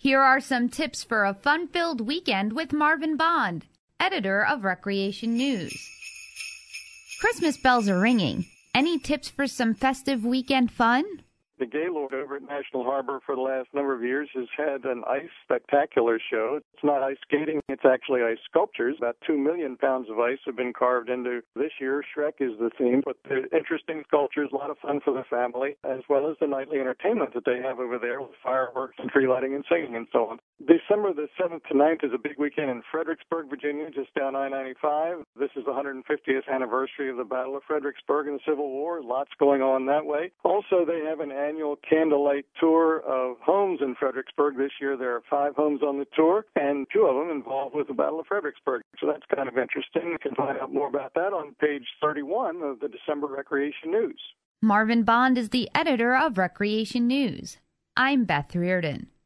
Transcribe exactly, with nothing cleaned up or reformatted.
Here are some tips for a fun-filled weekend with Marvin Bond, editor of Recreation News. Christmas bells are ringing. Any tips for some festive weekend fun? The Gaylord over at National Harbor for the last number of years has had an ice spectacular show. It's not ice skating, it's actually ice sculptures. About two million pounds of ice have been carved into this year. Shrek is the theme, but they're interesting sculptures, a lot of fun for the family, as well as the nightly entertainment that they have over there with fireworks and tree lighting and singing and so on. December the seventh to ninth is a big weekend in Fredericksburg, Virginia, just down I ninety-five. This is the one hundred fiftieth anniversary of the Battle of Fredericksburg in the Civil War. Lots going on that way. Also, they have an annual candlelight tour of homes in Fredericksburg. This year there are five homes on the tour, and two of them involved with the Battle of Fredericksburg. So that's kind of interesting. You can find out more about that on page thirty-one of the December Recreation News. Marvin Bond is the editor of Recreation News. I'm Beth Reardon.